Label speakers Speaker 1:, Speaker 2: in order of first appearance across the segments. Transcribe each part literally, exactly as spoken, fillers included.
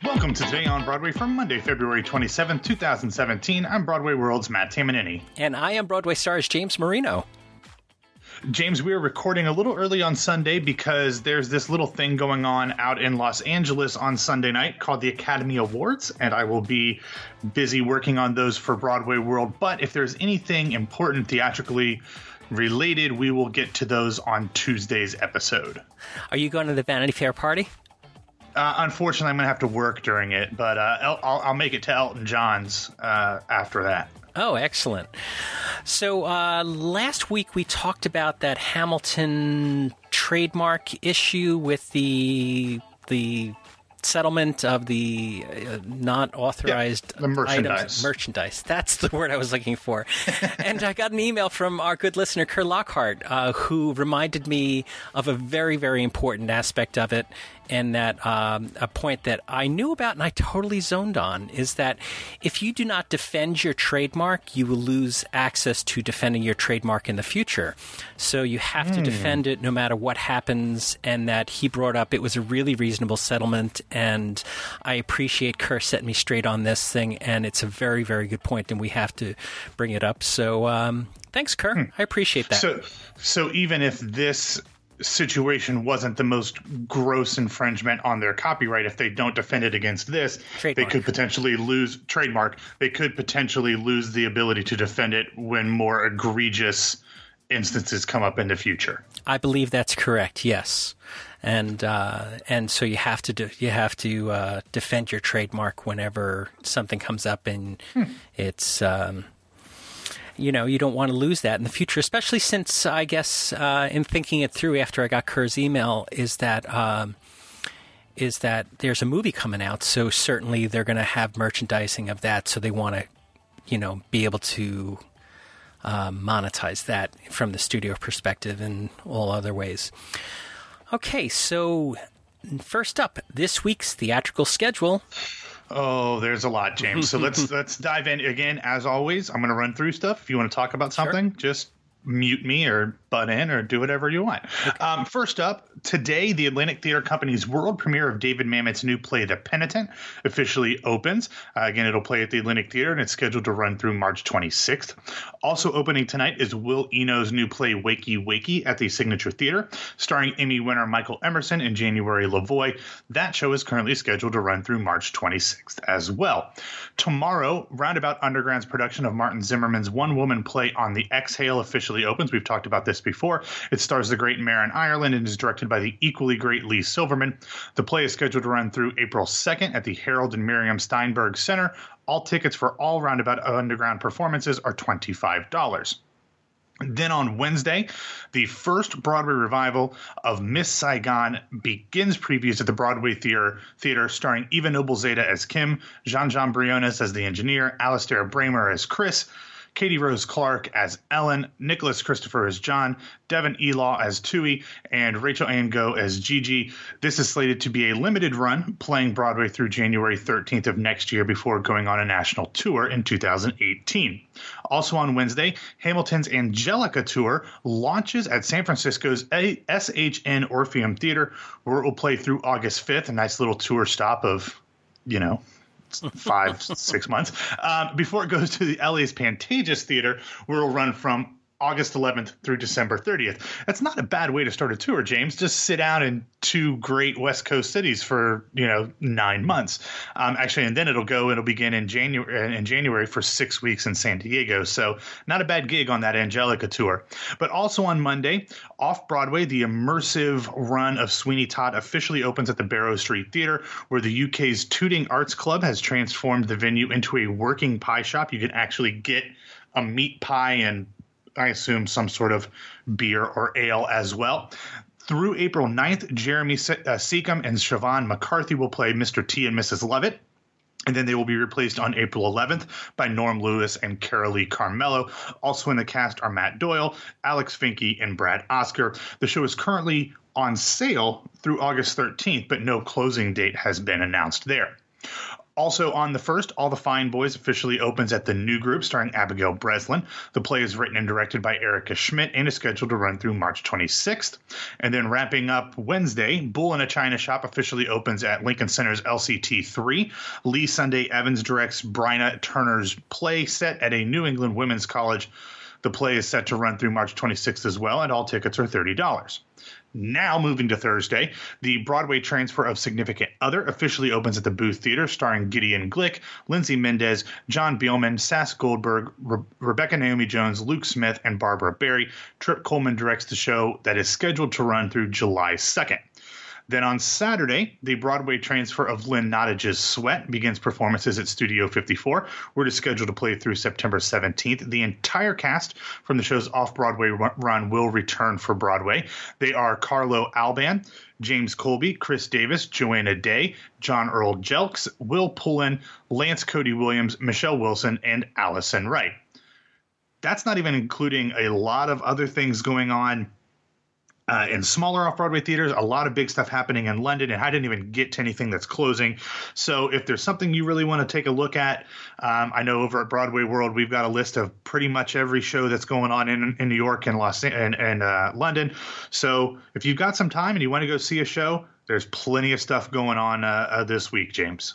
Speaker 1: Welcome to Today on Broadway for Monday, February twenty-seventh, twenty seventeen. I'm Broadway World's Matt Tamanini.
Speaker 2: And I am Broadway Stars James Marino.
Speaker 1: James, we are recording a little early on Sunday because there's this little thing going on out in Los Angeles on Sunday night called the Academy Awards, and I will be busy working on those for Broadway World. But if there's anything important theatrically related, we will get to those on Tuesday's episode.
Speaker 2: Are you going to the Vanity Fair party?
Speaker 1: Uh, unfortunately, I'm going to have to work during it, but uh, I'll, I'll make it to Elton John's uh, after that.
Speaker 2: Oh, excellent. So uh, last week we talked about that Hamilton trademark issue with the the settlement of the uh, not authorized
Speaker 1: yeah, the merchandise.
Speaker 2: items. Merchandise. That's the word I was looking for. And I got an email from our good listener, Kerr Lockhart, uh, who reminded me of a very, very important aspect of it. And that um, a point that I knew about and I totally zoned on is that if you do not defend your trademark, you will lose access to defending your trademark in the future. So you have mm. to defend it no matter what happens. And that he brought up it was a really reasonable settlement. And I appreciate Kerr setting me straight on this thing. And it's a very, very good point, and we have to bring it up. So um, thanks, Kerr. Hmm. I appreciate that.
Speaker 1: So, so even if this situation wasn't the most gross infringement on their copyright, if they don't defend it against this, trademark. They could potentially lose trademark. They could potentially lose the ability to defend it when more egregious instances come up in the future.
Speaker 2: I believe that's correct. Yes, and uh, and so you have to do, you have to uh, defend your trademark whenever something comes up, and hmm. it's. Um, You know, you don't want to lose that in the future, especially since I guess uh, in thinking it through after I got Kerr's email is that um, is that there's a movie coming out. So certainly they're going to have merchandising of that. So they want to, you know, be able to uh, monetize that from the studio perspective and all other ways. Okay, so first up, this week's theatrical schedule.
Speaker 1: Oh, there's a lot, James. So let's let's dive in again. As always, I'm going to run through stuff. If you want to talk about something, sure. Just mute me or butt in or do whatever you want. Okay. Um, first up, today, the Atlantic Theater Company's world premiere of David Mamet's new play, The Penitent, officially opens. Uh, again, it'll play at the Atlantic Theater, and it's scheduled to run through March twenty-sixth. Also opening tonight is Will Eno's new play, Wakey Wakey, at the Signature Theater, starring Emmy winner Michael Emerson and January Lavoie. That show is currently scheduled to run through March twenty-sixth as well. Tomorrow, Roundabout Underground's production of Martin Zimmerman's one-woman play On the Exhale officially opens. We've talked about this before. It stars the great Maren Ireland and is directed by the equally great Lee Silverman. The play is scheduled to run through April second at the Harold and Miriam Steinberg Center. All tickets for all Roundabout Underground performances are twenty-five dollars. Then on Wednesday, the first Broadway revival of Miss Saigon begins previews at the Broadway Theater, theater starring Eva Noble-Zeta as Kim, Jean-Jean Briones as the engineer, Alastair Bramer as Chris, Katie Rose Clark as Ellen, Nicholas Christopher as John, Devin Elaw as Tui, and Rachel Ann Go as Gigi. This is slated to be a limited run, playing Broadway through January thirteenth of next year before going on a national tour in two thousand eighteen. Also on Wednesday, Hamilton's Angelica tour launches at San Francisco's S H N Orpheum Theater, where it will play through August fifth, a nice little tour stop of, you know, five, six months, um, before it goes to the L A's Pantages Theater, where it'll run from August eleventh through December thirtieth. That's not a bad way to start a tour, James. Just sit out in two great West Coast cities for, you know, nine months. Um, actually, and then it'll go, it'll begin in January, in January for six weeks in San Diego. So not a bad gig on that Angelica tour. But also on Monday, off-Broadway, the immersive run of Sweeney Todd officially opens at the Barrow Street Theater, where the U K's Tooting Arts Club has transformed the venue into a working pie shop. You can actually get a meat pie and I assume some sort of beer or ale as well. Through April ninth, Jeremy Se- uh, Seacombe and Siobhan McCarthy will play Mister T and Missus Lovett. And then they will be replaced on April eleventh by Norm Lewis and Carolee Carmello. Also in the cast are Matt Doyle, Alex Finke, and Brad Oscar. The show is currently on sale through August thirteenth, but no closing date has been announced there. Also on the first, All the Fine Boys officially opens at the New Group starring Abigail Breslin. The play is written and directed by Erica Schmidt and is scheduled to run through March twenty-sixth. And then wrapping up Wednesday, Bull in a China Shop officially opens at Lincoln Center's L C T three. Lee Sunday Evans directs Bryna Turner's play set at a New England women's college. The play is set to run through March twenty-sixth as well, and all tickets are thirty dollars. Now, moving to Thursday, the Broadway transfer of Significant Other officially opens at the Booth Theater, starring Gideon Glick, Lindsay Mendez, John Beelman, Sass Goldberg, Re- Rebecca Naomi Jones, Luke Smith, and Barbara Barry. Trip Coleman directs the show that is scheduled to run through July second. Then on Saturday, the Broadway transfer of Lynn Nottage's Sweat begins performances at Studio fifty-four, where it is scheduled to play through September seventeenth. The entire cast from the show's off-Broadway run will return for Broadway. They are Carlo Alban, James Colby, Chris Davis, Joanna Day, John Earl Jelks, Will Pullen, Lance Cody Williams, Michelle Wilson, and Allison Wright. That's not even including a lot of other things going on Uh, in smaller off-Broadway theaters, a lot of big stuff happening in London, and I didn't even get to anything that's closing. So if there's something you really want to take a look at, um, I know over at Broadway World, we've got a list of pretty much every show that's going on in, in New York and Los and, and uh, London. So if you've got some time and you want to go see a show, there's plenty of stuff going on uh, uh, this week, James.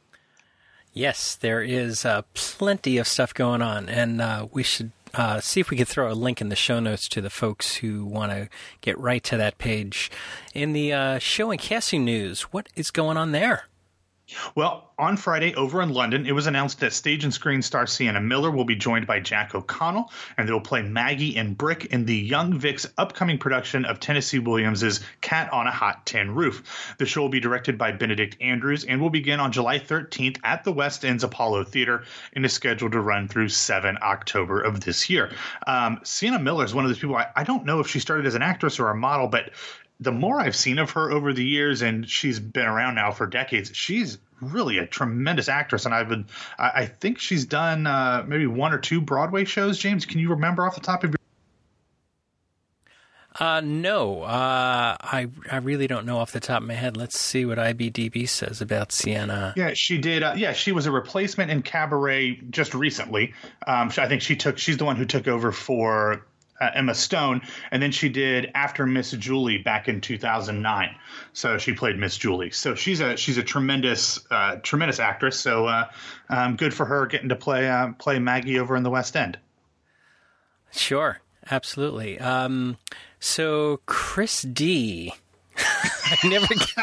Speaker 2: Yes, there is uh, plenty of stuff going on, and uh, we should Uh, see if we could throw a link in the show notes to the folks who want to get right to that page. In the uh, show and casting news, what is going on there?
Speaker 1: Well, on Friday over in London, it was announced that stage and screen star Sienna Miller will be joined by Jack O'Connell, and they will play Maggie and Brick in the Young Vic's upcoming production of Tennessee Williams' Cat on a Hot Tin Roof. The show will be directed by Benedict Andrews and will begin on July thirteenth at the West End's Apollo Theater and is scheduled to run through the seventh of October of this year. Um, Sienna Miller is one of those people, I, I don't know if she started as an actress or a model, but the more I've seen of her over the years, and she's been around now for decades, she's really a tremendous actress. And I've been, I, I think she's done uh, maybe one or two Broadway shows. James, can you remember off the top of your?
Speaker 2: Uh, no, uh, I I really don't know off the top of my head. Let's see what I B D B says about Sienna.
Speaker 1: Yeah, she did. Uh, yeah, she was a replacement in Cabaret just recently. Um, I think she took. She's the one who took over for Uh, Emma Stone, and then she did After Miss Julie back in two thousand nine. So she played Miss Julie. So she's a she's a tremendous uh, tremendous actress. So uh, um, good for her getting to play uh, play Maggie over in the West End.
Speaker 2: Sure, absolutely. Um, so Chris D. I never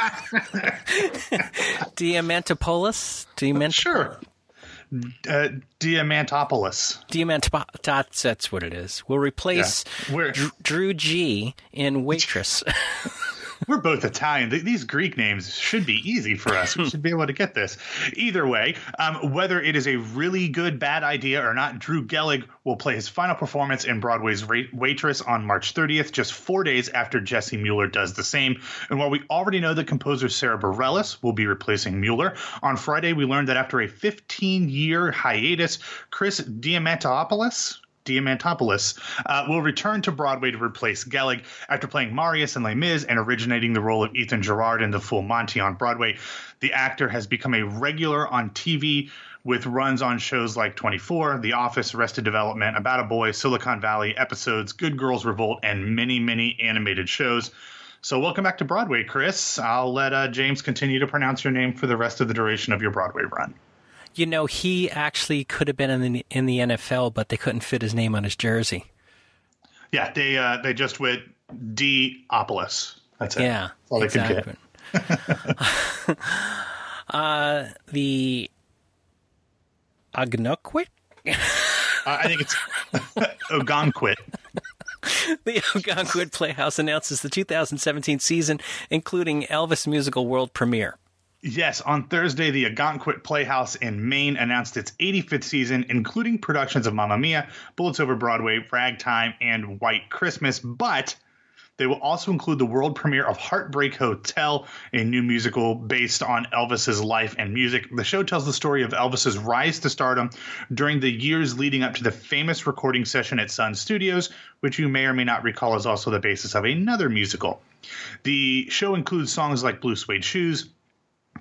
Speaker 2: Diamantopoulos. Diamantopoulos.
Speaker 1: Sure. Uh, Diamantopoulos.
Speaker 2: Diamantopoulos, that's what it is. We'll replace
Speaker 1: yeah.
Speaker 2: Drew, Drew G in Waitress.
Speaker 1: We're both Italian. These Greek names should be easy for us. We should be able to get this. Either way, um, whether it is a really good, bad idea or not, Drew Gellig will play his final performance in Broadway's Waitress on March thirtieth, just four days after Jesse Mueller does the same. And while we already know that composer Sarah Bareilles will be replacing Mueller, on Friday we learned that after a fifteen-year hiatus, Chris Diamantopoulos Diamantopoulos uh, will return to Broadway to replace Gellig after playing Marius in Les Mis and originating the role of Ethan Gerard in The Full Monty on Broadway. The actor has become a regular on T V with runs on shows like twenty-four, The Office, Arrested Development, About a Boy, Silicon Valley, Episodes, Good Girls Revolt, and many, many animated shows. So welcome back to Broadway, Chris. I'll let uh, James continue to pronounce your name for the rest of the duration of your Broadway run.
Speaker 2: You know, he actually could have been in the in the N F L, but they couldn't fit his name on his jersey.
Speaker 1: Yeah, they uh, they just went D-opolis. That's it.
Speaker 2: Yeah,
Speaker 1: That's all they
Speaker 2: exactly.
Speaker 1: could get.
Speaker 2: uh, the Ogunquit?
Speaker 1: uh, I think it's Ogunquit.
Speaker 2: The Ogunquit Playhouse announces the two thousand seventeen season, including Elvis musical world premiere.
Speaker 1: Yes, on Thursday, the Ogunquit Playhouse in Maine announced its eighty-fifth season, including productions of Mamma Mia, Bullets Over Broadway, Ragtime, and White Christmas. But they will also include the world premiere of Heartbreak Hotel, a new musical based on Elvis's life and music. The show tells the story of Elvis's rise to stardom during the years leading up to the famous recording session at Sun Studios, which you may or may not recall is also the basis of another musical. The show includes songs like Blue Suede Shoes,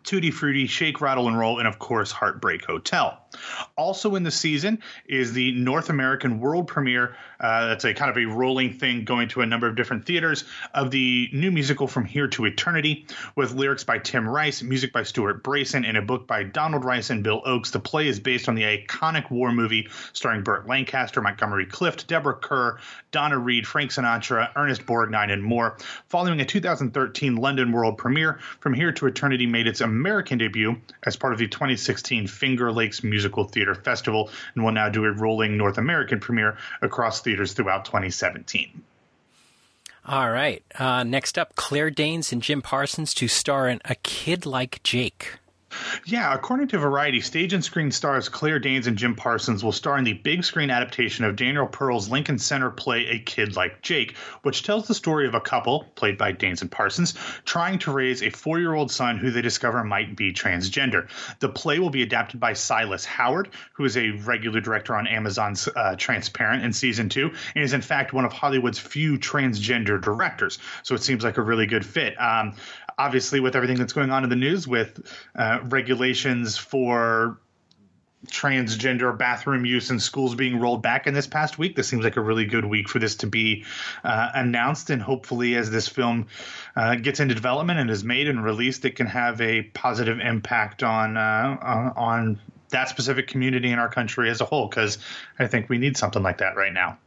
Speaker 1: Tutti Frutti, Shake, Rattle, and Roll, and of course, Heartbreak Hotel. Also in the season is the North American world premiere. Uh, that's a kind of a rolling thing going to a number of different theaters of the new musical From Here to Eternity, with lyrics by Tim Rice, music by Stuart Brayson, and a book by Donald Rice and Bill Oakes. The play is based on the iconic war movie starring Burt Lancaster, Montgomery Clift, Deborah Kerr, Donna Reed, Frank Sinatra, Ernest Borgnine, and more. Following a two thousand thirteen London world premiere, From Here to Eternity made its American debut as part of the twenty sixteen Finger Lakes Musical Theater Festival, and will now do a rolling North American premiere across theaters throughout twenty seventeen.
Speaker 2: All right. Uh, next up, Claire Danes and Jim Parsons to star in A Kid Like Jake.
Speaker 1: Yeah, according to Variety, stage and screen stars Claire Danes and Jim Parsons will star in the big screen adaptation of Daniel Pearl's Lincoln Center play A Kid Like Jake, which tells the story of a couple, played by Danes and Parsons, trying to raise a four-year-old son who they discover might be transgender. The play will be adapted by Silas Howard, who is a regular director on Amazon's uh, Transparent in season two, and is in fact one of Hollywood's few transgender directors. So it seems like a really good fit. Um, obviously, with everything that's going on in the news with uh, regulations for transgender bathroom use in schools being rolled back in this past week, this seems like a really good week for this to be uh, announced. And hopefully as this film uh, gets into development and is made and released, it can have a positive impact on uh, on that specific community in our country as a whole, because I think we need something like that right now.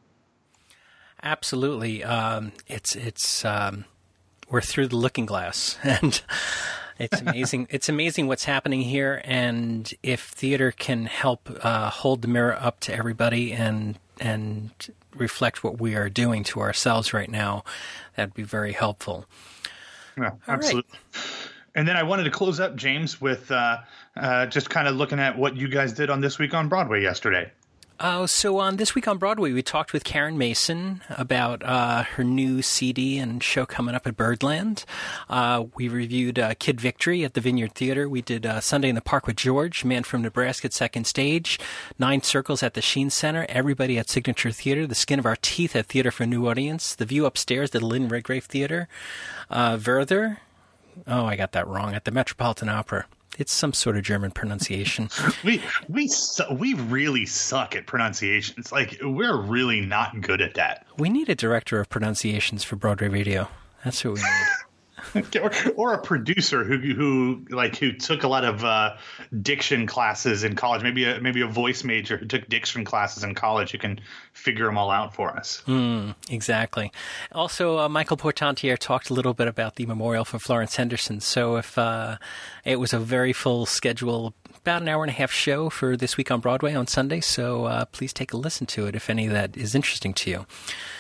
Speaker 2: Absolutely. Um, it's it's um, we're through the looking glass, and it's amazing. It's amazing what's happening here, and if theater can help uh, hold the mirror up to everybody and and reflect what we are doing to ourselves right now, that'd be very helpful.
Speaker 1: Yeah, absolutely. Right. And then I wanted to close up, James, with uh, uh, just kind of looking at what you guys did on This Week on Broadway yesterday.
Speaker 2: Uh, so on This Week on Broadway, we talked with Karen Mason about uh, her new C D and show coming up at Birdland. Uh, we reviewed uh, Kid Victory at the Vineyard Theater. We did uh, Sunday in the Park with George, Man from Nebraska at Second Stage, Nine Circles at the Sheen Center, Everybody at Signature Theater, The Skin of Our Teeth at Theater for New Audience, The View Upstairs at the Lynn Redgrave Theater, uh, Werther, oh, I got that wrong, at the Metropolitan Opera. It's some sort of German pronunciation.
Speaker 1: we we su- we really suck at pronunciations. Like, we're really not good at that.
Speaker 2: We need a director of pronunciations for Broadway Radio. That's what we need.
Speaker 1: or, or a producer who who like who took a lot of uh, diction classes in college. Maybe a maybe a voice major who took diction classes in college who can figure them all out for us.
Speaker 2: Mm, exactly. Also, uh, Michael Portantier talked a little bit about the memorial for Florence Henderson. So if uh, it was a very full schedule, about an hour and a half show for This Week on Broadway on Sunday. So uh, please take a listen to it if any of that is interesting to you.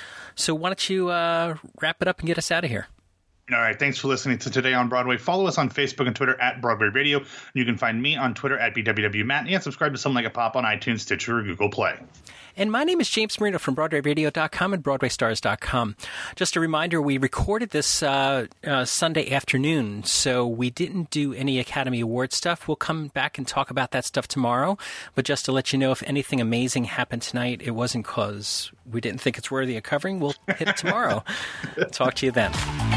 Speaker 2: So why don't you uh, wrap it up and get us out of here?
Speaker 1: All right. Thanks for listening to Today on Broadway. Follow us on Facebook and Twitter at Broadway Radio. You can find me on Twitter at B W W Matt, and subscribe to Something Like a Pop on iTunes, Stitcher, or Google Play.
Speaker 2: And my name is James Marino from Broadway Radio dot com and Broadway Stars dot com. Just a reminder, we recorded this uh, uh, Sunday afternoon, so we didn't do any Academy Award stuff. We'll come back and talk about that stuff tomorrow. But just to let you know, if anything amazing happened tonight, it wasn't because we didn't think it's worthy of covering. We'll hit it tomorrow. Talk to you then.